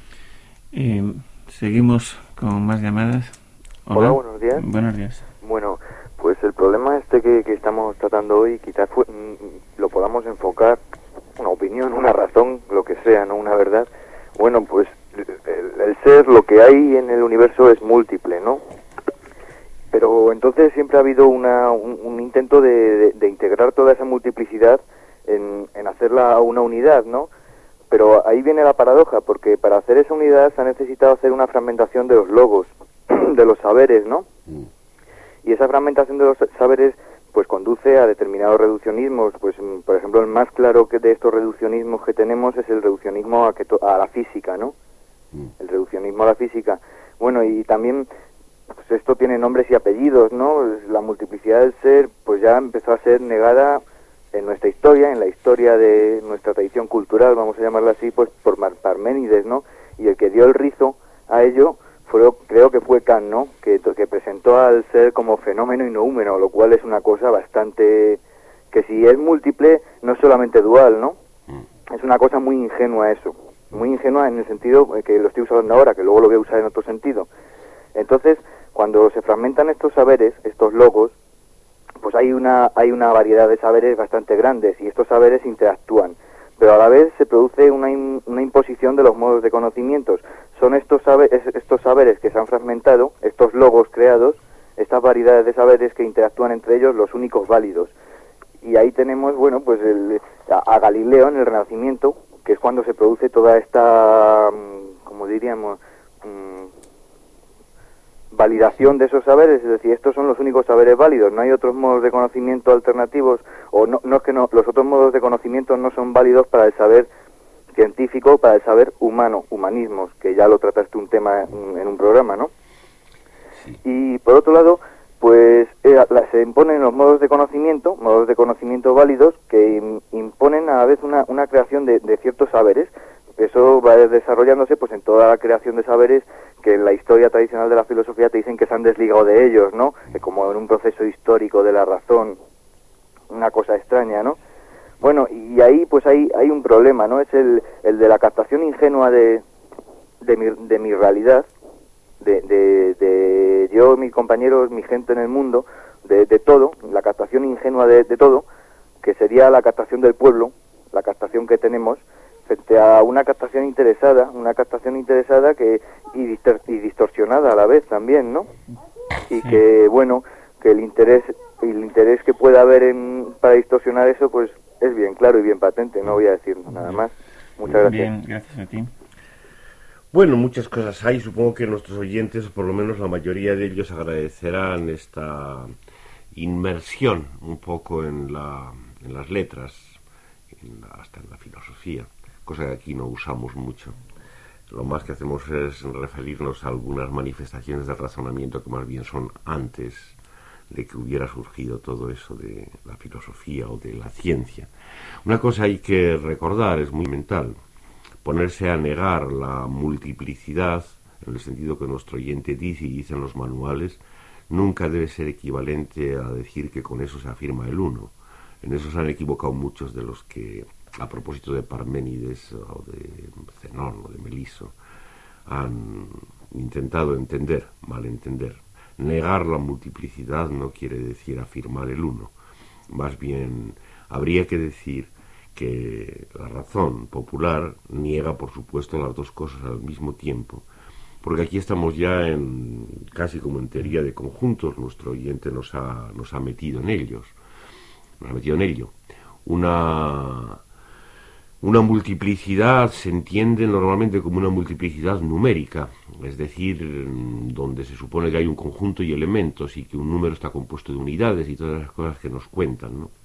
Eh, seguimos con más llamadas. Hola. Hola, buenos días. Buenos días. Bueno, pues el problema este que, que estamos tratando hoy, quizás fue, mm, lo podamos enfocar, una opinión, una razón, lo que sea, no una verdad. Bueno, pues el, el ser, lo que hay en el universo es múltiple, ¿no? Pero entonces siempre ha habido una, un, un intento de, de, de integrar toda esa multiplicidad en, en hacerla una unidad, ¿no? Pero ahí viene la paradoja, porque para hacer esa unidad se ha necesitado hacer una fragmentación de los logos, de los saberes, ¿no? Mm. Y esa fragmentación de los saberes pues conduce a determinados reduccionismos. Pues por ejemplo, el más claro que de estos reduccionismos que tenemos es el reduccionismo a, que to a la física, ¿no? Mm. El reduccionismo a la física. Bueno, y también pues esto tiene nombres y apellidos, ¿no? La multiplicidad del ser pues ya empezó a ser negada en nuestra historia, en la historia de nuestra tradición cultural, vamos a llamarla así, pues por Parménides, ¿no? Y el que dio el rizo a ello fue, creo que fue Kant, ¿no? Que, que presentó al ser como fenómeno y noúmeno, lo cual es una cosa bastante, que si es múltiple, no es solamente dual, ¿no? Es una cosa muy ingenua eso, muy ingenua en el sentido que lo estoy usando ahora, que luego lo voy a usar en otro sentido. Entonces, cuando se fragmentan estos saberes, estos logos, pues hay una hay una variedad de saberes bastante grandes y estos saberes interactúan, pero a la vez se produce una, in, una imposición de los modos de conocimientos. Son estos saberes, estos saberes que se han fragmentado, estos logos creados, estas variedades de saberes que interactúan entre ellos, los únicos válidos. Y ahí tenemos, bueno, pues el, a, a Galileo en el Renacimiento, que es cuando se produce toda esta, como diríamos, mmm, validación de esos saberes, es decir, estos son los únicos saberes válidos, no hay otros modos de conocimiento alternativos, o no, no es que no, los otros modos de conocimiento no son válidos para el saber científico, para el saber humano, humanismos, que ya lo trataste un tema en, en un programa, ¿no? Sí. Y por otro lado, pues eh, la, se imponen los modos de conocimiento, modos de conocimiento válidos, que im, imponen a la vez una, una creación de, de ciertos saberes. Eso va desarrollándose pues en toda la creación de saberes que en la historia tradicional de la filosofía te dicen que se han desligado de ellos, ¿no? Que como en un proceso histórico de la razón, una cosa extraña, ¿no? Bueno, y ahí pues hay, hay un problema, ¿no? Es el, el de la captación ingenua de, de, mi, de mi realidad, de, de, de yo, mis compañeros, mi gente en el mundo, de, de todo, la captación ingenua de, de todo, que sería la captación del pueblo, la captación que tenemos, frente a una captación interesada, una captación interesada que y, distor y distorsionada a la vez también, ¿no? Y sí. que, bueno, que el interés el interés que pueda haber en, para distorsionar eso, pues es bien claro y bien patente, no voy a decir nada más. Muchas gracias. Bien, gracias a ti. Bueno, muchas cosas hay, supongo que nuestros oyentes, o por lo menos la mayoría de ellos, agradecerán esta inmersión un poco en, la, en las letras, en la, hasta en la filosofía, cosa que aquí no usamos mucho. Lo más que hacemos es referirnos a algunas manifestaciones de razonamiento que más bien son antes de que hubiera surgido todo eso de la filosofía o de la ciencia. Una cosa hay que recordar, es muy mental, ponerse a negar la multiplicidad, en el sentido que nuestro oyente dice y dicen los manuales, nunca debe ser equivalente a decir que con eso se afirma el uno. En eso se han equivocado muchos de los que, a propósito de Parménides o de Zenón o de Meliso, han intentado entender, malentender. Negar la multiplicidad no quiere decir afirmar el uno. Más bien, habría que decir que la razón popular niega, por supuesto, las dos cosas al mismo tiempo, porque aquí estamos ya en casi como en teoría de conjuntos. Nuestro oyente nos ha, nos ha metido en ellos, nos ha metido en ello. Una... Una multiplicidad se entiende normalmente como una multiplicidad numérica, es decir, donde se supone que hay un conjunto y elementos y que un número está compuesto de unidades y todas las cosas que nos cuentan, ¿no?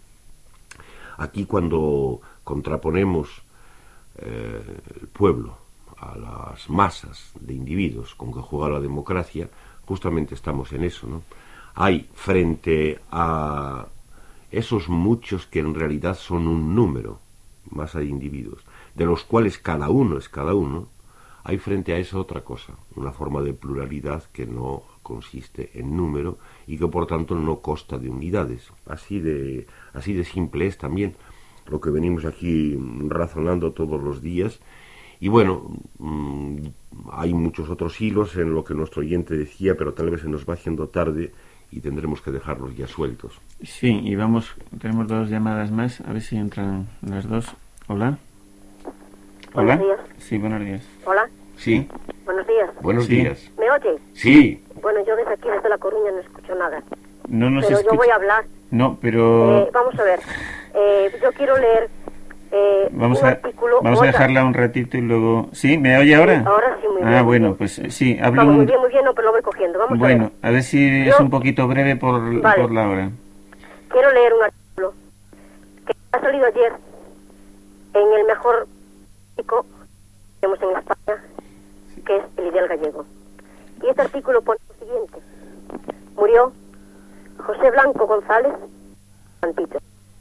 Aquí cuando contraponemos eh, el pueblo a las masas de individuos con que juega la democracia, justamente estamos en eso, ¿no? Hay frente a esos muchos que en realidad son un número, masa de individuos, de los cuales cada uno es cada uno, hay frente a eso otra cosa, una forma de pluralidad que no consiste en número y que por tanto no consta de unidades. Así de, así de simple es también lo que venimos aquí razonando todos los días. Y bueno, mmm, hay muchos otros hilos en lo que nuestro oyente decía, pero tal vez se nos va haciendo tarde y tendremos que dejarlos ya sueltos. Sí, y vamos, tenemos dos llamadas más, a ver si entran las dos. Hola. Hola. Buenos días. Sí, buenos días. Hola. Sí. Buenos días. Buenos Sí. días. ¿Me oye? Sí. Bueno, yo desde aquí, desde La Coruña, no escucho nada. No nos Pero escucha. yo voy a hablar. No, pero Eh, vamos a ver. Eh, yo quiero leer eh, vamos un a artículo. vamos a oiga, dejarla un ratito y luego. ¿Sí? ¿Me oye ahora? Sí, ahora sí, muy bien, Ah, muy bueno, bien. pues eh, sí, hablo Vamos, muy un... bien, muy bien, no, pero lo voy cogiendo. Vamos Bueno, a ver. a ver si es Yo- un poquito breve por, Vale. por la hora. Quiero leer un artículo que ha salido ayer en el mejor periódico que tenemos en España, que es El Ideal Gallego. Y este artículo pone lo siguiente. Murió José Blanco González, Santitos,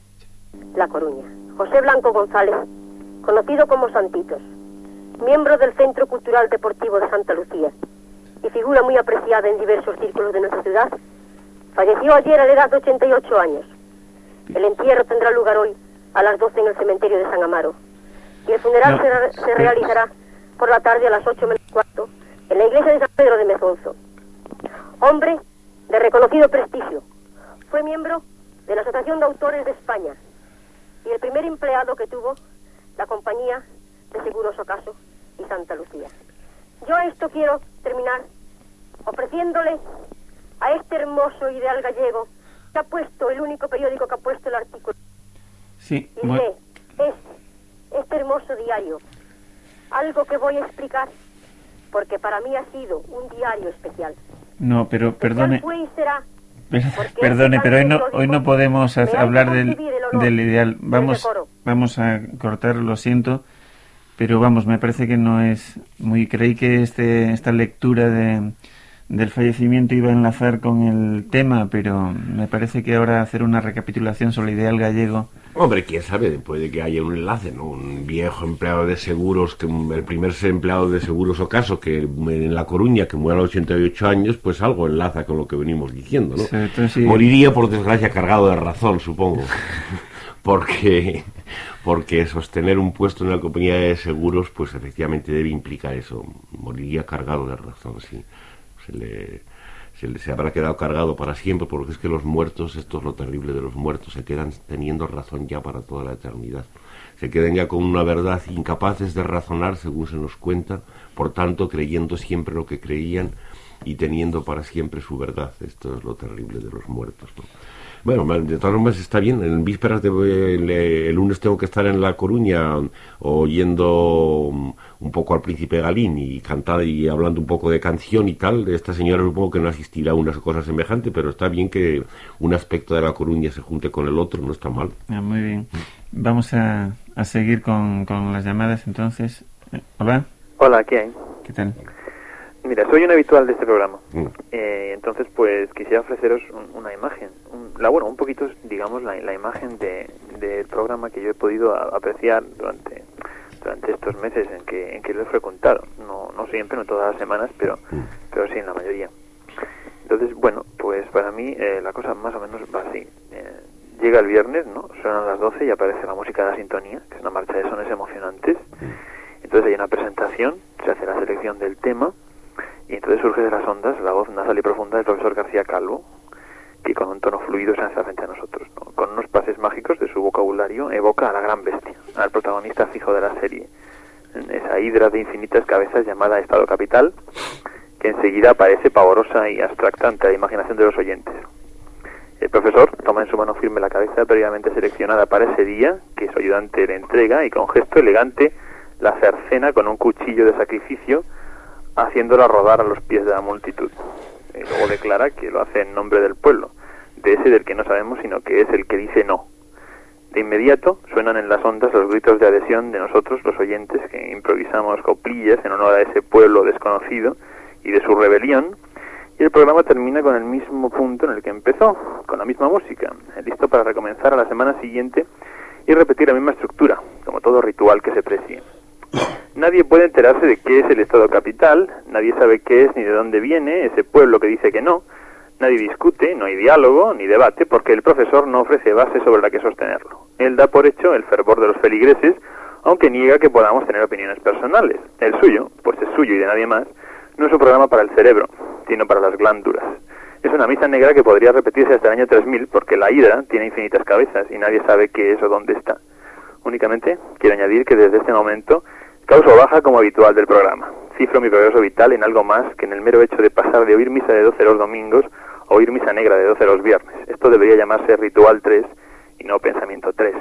La Coruña. José Blanco González, conocido como Santitos, miembro del Centro Cultural Deportivo de Santa Lucía y figura muy apreciada en diversos círculos de nuestra ciudad, falleció ayer a la edad de ochenta y ocho años. El entierro tendrá lugar hoy a las doce en el cementerio de San Amaro y el funeral No, se, re- se pero- realizará por la tarde a las ocho menos cuarto en la iglesia de San Pedro de Mezonzo. Hombre de reconocido prestigio, fue miembro de la Asociación de Autores de España y el primer empleado que tuvo la compañía de Seguros Ocaso y Santa Lucía. Yo a esto quiero terminar ofreciéndole a este hermoso Ideal Gallego que ha puesto, el único periódico que ha puesto el artículo, Sí, y bu- lee este, este hermoso diario, algo que voy a explicar, porque para mí ha sido un diario especial. no, pero Especial perdone, fue y será, per- porque perdone, este pero hoy no, artículo hoy no dijo, podemos "Me hacer- hay que hablar del, concebir el honor del ideal. y el Vamos, decoro". vamos a cortar, lo siento, pero vamos, me parece que no es muy. Creí que este esta lectura de del fallecimiento iba a enlazar con el tema, pero me parece que ahora hacer una recapitulación sobre el Ideal Gallego. Hombre, quién sabe, puede que haya un enlace, ¿no? Un viejo empleado de seguros, que el primer empleado de Seguros Ocaso, que en La Coruña, que muere a los ochenta y ocho años, pues algo enlaza con lo que venimos diciendo, ¿no? Sobre todo si- Moriría, por desgracia, cargado de razón, supongo. porque porque sostener un puesto en la compañía de seguros, pues efectivamente debe implicar eso. Moriría cargado de razón, sí. Se le... Se, le, se habrá quedado cargado para siempre, porque es que los muertos, esto es lo terrible de los muertos, se quedan teniendo razón ya para toda la eternidad. Se quedan ya con una verdad, incapaces de razonar según se nos cuenta, por tanto creyendo siempre lo que creían y teniendo para siempre su verdad. Esto es lo terrible de los muertos, ¿no? Bueno, de todas formas está bien. En vísperas de el, el lunes tengo que estar en La Coruña oyendo un poco al Príncipe Galín y cantar y hablando un poco de canción y tal. Esta señora supongo que no asistirá a unas cosas semejantes, pero está bien que un aspecto de La Coruña se junte con el otro, no está mal. Ah, muy bien. Vamos a, a seguir con, con las llamadas entonces. Eh, Hola, Hola, ¿qué hay? ¿qué tal? Mira, soy un habitual de este programa. Mm. Eh, entonces, pues quisiera ofreceros un- una imagen. Un, la, bueno, un poquito, digamos, la, la imagen de, del programa que yo he podido a- apreciar durante durante estos meses en que en que lo he frecuentado. No, no siempre, no todas las semanas, pero, pero sí en la mayoría. Entonces, bueno, pues para mí eh, la cosa más o menos va así. Eh, llega el viernes, ¿no? Suenan las doce y aparece la música de la sintonía, que es una marcha de sones emocionantes. Entonces hay una presentación, se hace la selección del tema, y entonces surge de las ondas la voz nasal y profunda del profesor García Calvo, que con un tono fluido se hace frente a nosotros, ¿no? Con unos pases mágicos de su vocabulario evoca a la gran bestia, al protagonista fijo de la serie, esa hidra de infinitas cabezas llamada Estado Capital, que enseguida aparece pavorosa y abstracta ante la imaginación de los oyentes. El profesor toma en su mano firme la cabeza previamente seleccionada para ese día, que su ayudante le entrega, y con gesto elegante la cercena con un cuchillo de sacrificio, haciéndola rodar a los pies de la multitud. Y luego declara que lo hace en nombre del pueblo, de ese del que no sabemos, sino que es el que dice no. De inmediato suenan en las ondas los gritos de adhesión de nosotros, los oyentes, que improvisamos coplillas en honor a ese pueblo desconocido y de su rebelión, y el programa termina con el mismo punto en el que empezó, con la misma música, listo para recomenzar a la semana siguiente y repetir la misma estructura, como todo ritual que se precie. Nadie puede enterarse de qué es el Estado capital, nadie sabe qué es ni de dónde viene ese pueblo que dice que no, nadie discute, no hay diálogo ni debate, porque el profesor no ofrece base sobre la que sostenerlo. Él da por hecho el fervor de los feligreses, aunque niega que podamos tener opiniones personales. El suyo, pues es suyo y de nadie más, no es un programa para el cerebro, sino para las glándulas. Es una misa negra que podría repetirse hasta el año tres mil, porque la hidra tiene infinitas cabezas y nadie sabe qué es o dónde está. Únicamente quiero añadir que desde este momento causo baja como habitual del programa. Cifro mi progreso vital en algo más que en el mero hecho de pasar de oír misa de doce los domingos a oír misa negra de doce los viernes. Esto debería llamarse ritual tres y no pensamiento tres.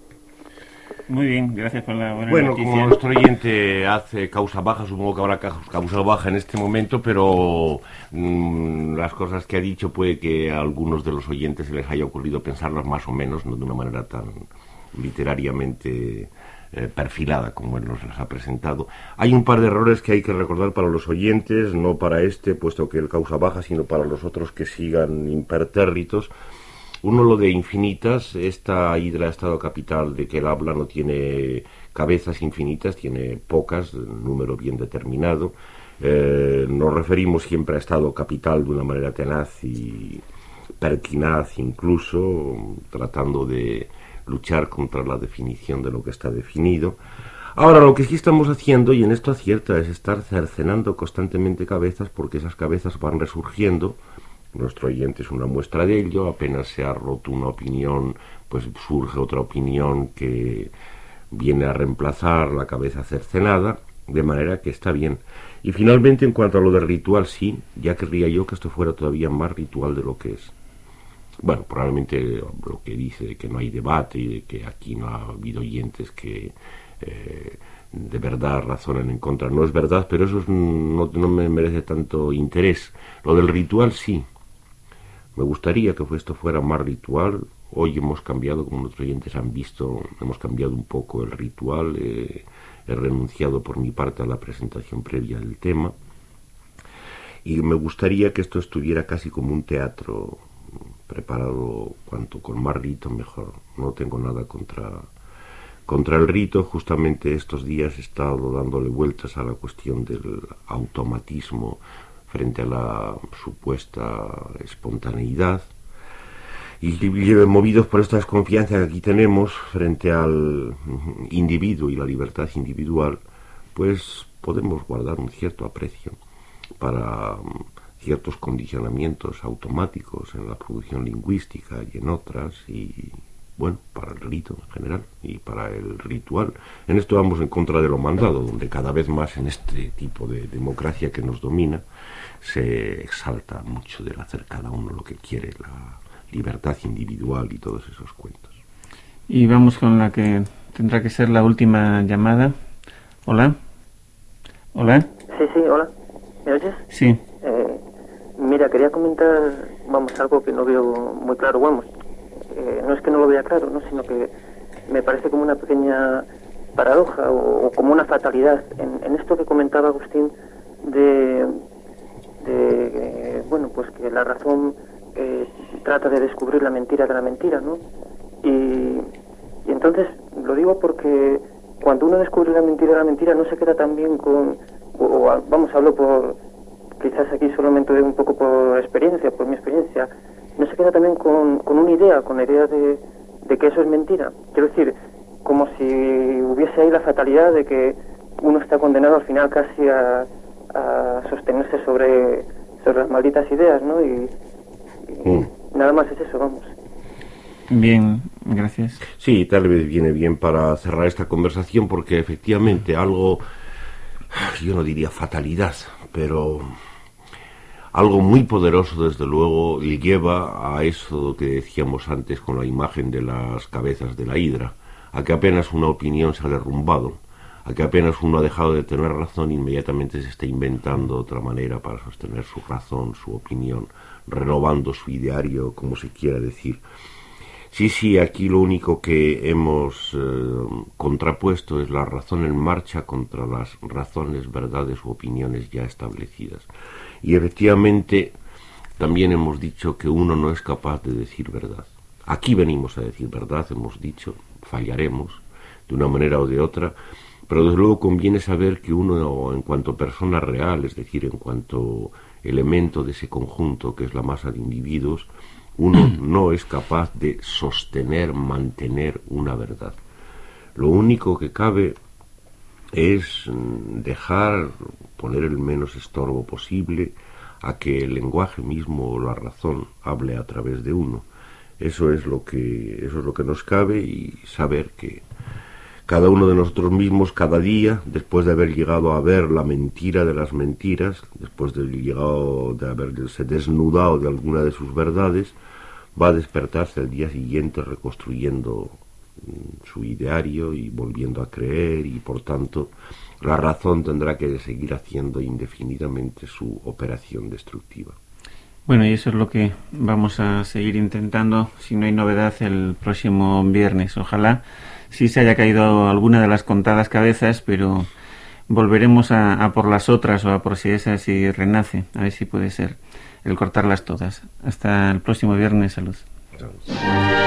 Muy bien, gracias por la buena bueno, noticia. Bueno, como nuestro oyente hace causa baja, supongo que habrá causa baja en este momento, pero mmm, las cosas que ha dicho puede que a algunos de los oyentes se les haya ocurrido pensarlas más o menos, no de una manera tan literariamente eh, perfilada como él nos las ha presentado. Hay un par de errores que hay que recordar para los oyentes, no para este, puesto que él causa baja, sino para los otros que sigan impertérritos. Uno, lo de infinitas. Esta hidra estado capital de que él habla no tiene cabezas infinitas, tiene pocas, un número bien determinado. Eh, nos referimos siempre a estado capital de una manera tenaz y pertinaz, incluso tratando de luchar contra la definición de lo que está definido. Ahora, lo que sí estamos haciendo, y en esto acierta, es estar cercenando constantemente cabezas, porque esas cabezas van resurgiendo. Nuestro oyente es una muestra de ello. Apenas se ha roto una opinión, pues surge otra opinión que viene a reemplazar la cabeza cercenada, de manera que está bien. Y finalmente, en cuanto a lo del ritual, sí, ya querría yo que esto fuera todavía más ritual de lo que es. Bueno, probablemente lo que dice de que no hay debate y de que aquí no ha habido oyentes que eh, de verdad razonan en contra, no es verdad, pero eso es, no, no me merece tanto interés. Lo del ritual sí. Me gustaría que esto fuera más ritual. Hoy hemos cambiado, como nuestros oyentes han visto, hemos cambiado un poco el ritual. Eh, he renunciado por mi parte a la presentación previa del tema. Y me gustaría que esto estuviera casi como un teatro, preparado cuanto con más rito mejor. No tengo nada contra, contra el rito. Justamente estos días he estado dándole vueltas a la cuestión del automatismo frente a la supuesta espontaneidad, y movidos por esta desconfianza que aquí tenemos frente al individuo y la libertad individual, pues podemos guardar un cierto aprecio para ciertos condicionamientos automáticos en la producción lingüística y en otras, y bueno, para el rito en general y para el ritual. En esto vamos en contra de lo mandado, donde cada vez más en este tipo de democracia que nos domina se exalta mucho del hacer cada uno lo que quiere, la libertad individual y todos esos cuentos. Y vamos con la que tendrá que ser la última llamada. Hola. Hola. Sí, sí, hola. ¿Me oyes? Sí. Eh, mira, quería comentar, vamos, algo que no veo muy claro, vamos. Eh, no es que no lo vea claro, ¿no? Sino que me parece como una pequeña paradoja o, o como una fatalidad en, en esto que comentaba Agustín de, de eh, bueno, pues que la razón eh, trata de descubrir la mentira de la mentira, ¿no? Y, y entonces lo digo porque cuando uno descubre la mentira de la mentira no se queda tan bien con, o, o vamos, hablo por, quizás aquí solamente un poco por experiencia, por mi experiencia, no se queda también con, con una idea, con la idea de, de que eso es mentira. Quiero decir, como si hubiese ahí la fatalidad de que uno está condenado al final casi a, a sostenerse sobre, sobre las malditas ideas, ¿no? Y, y mm. nada más es eso, vamos. Bien, gracias. Sí, tal vez viene bien para cerrar esta conversación, porque efectivamente algo, yo no diría fatalidad, pero algo muy poderoso, desde luego, le lleva a eso que decíamos antes con la imagen de las cabezas de la hidra, a que apenas una opinión se ha derrumbado, a que apenas uno ha dejado de tener razón, inmediatamente se está inventando otra manera para sostener su razón, su opinión, renovando su ideario, como se quiera decir. Sí, sí, aquí lo único que hemos eh, contrapuesto es la razón en marcha contra las razones, verdades u opiniones ya establecidas. Y efectivamente también hemos dicho que uno no es capaz de decir verdad. Aquí venimos a decir verdad, hemos dicho, fallaremos de una manera o de otra, pero desde luego conviene saber que uno, en cuanto persona real, es decir, en cuanto elemento de ese conjunto que es la masa de individuos, uno no es capaz de sostener, mantener una verdad. Lo único que cabe es dejar, poner el menos estorbo posible a que el lenguaje mismo o la razón hable a través de uno. Eso es lo que, eso es lo que nos cabe, y saber que cada uno de nosotros mismos, cada día, después de haber llegado a ver la mentira de las mentiras, después de, llegado, de haberse desnudado de alguna de sus verdades, va a despertarse el día siguiente reconstruyendo su ideario y volviendo a creer, y por tanto la razón tendrá que seguir haciendo indefinidamente su operación destructiva. Bueno, y eso es lo que vamos a seguir intentando, si no hay novedad, el próximo viernes. Ojalá sí se haya caído alguna de las contadas cabezas, pero volveremos a, a por las otras, o a por si esa si renace, a ver si puede ser el cortarlas todas. Hasta el próximo viernes. Salud. Salud.